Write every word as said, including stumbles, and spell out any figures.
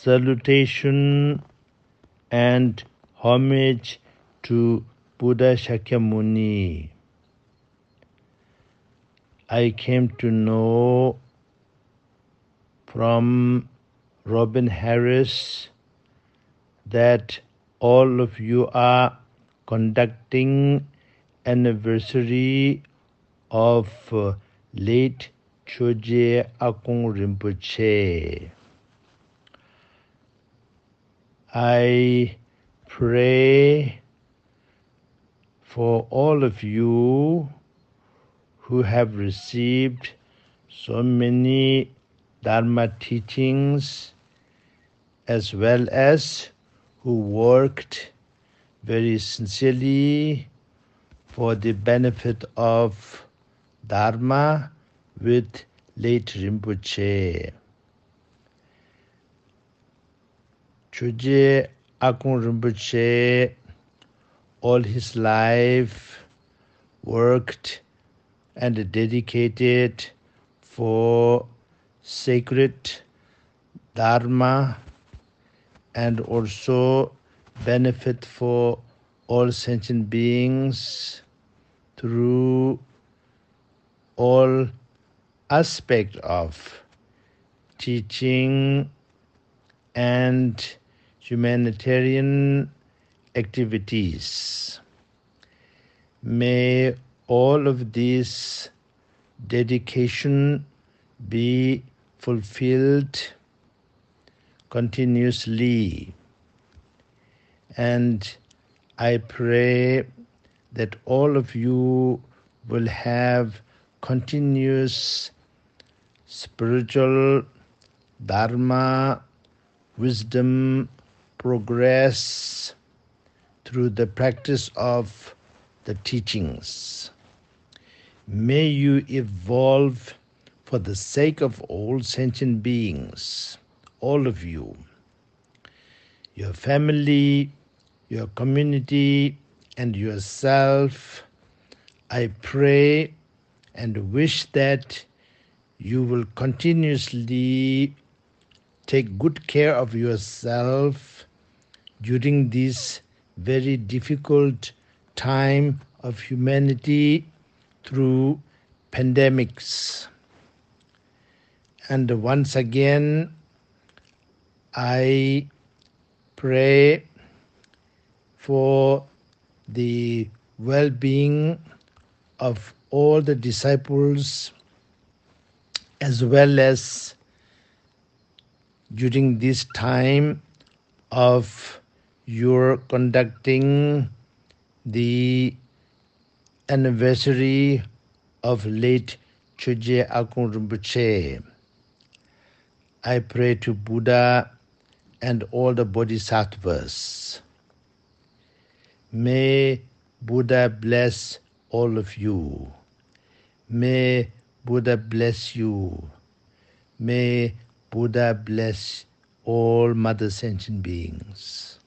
salutation and homage to Buddha Shakyamuni. I came to know from Robin Harris that all of you are conducting anniversary of uh, late Choje Akung Rinpoche. I pray for all of you who have received so many Dharma teachings, as well as who worked very sincerely for the benefit of Dharma with late Rinpoche. Choje Akung Rinpoche all his life worked and dedicated for sacred Dharma and also benefit for all sentient beings through all aspects of teaching and humanitarian activities. May all of these dedication be fulfilled continuously. And I pray that all of you will have continuous spiritual Dharma, wisdom, progress through the practice of the teachings. May you evolve for the sake of all sentient beings, all of you, your family, your community, and yourself. I pray and wish that you will continuously take good care of yourself during this very difficult time of humanity through pandemics. And once again, I pray for the well-being of all the disciples, as well as during this time of your conducting the anniversary of late Choje Akung Rinpoche. I pray to Buddha and all the bodhisattvas. May Buddha bless all of you. May Buddha bless you. May Buddha bless all mother sentient beings.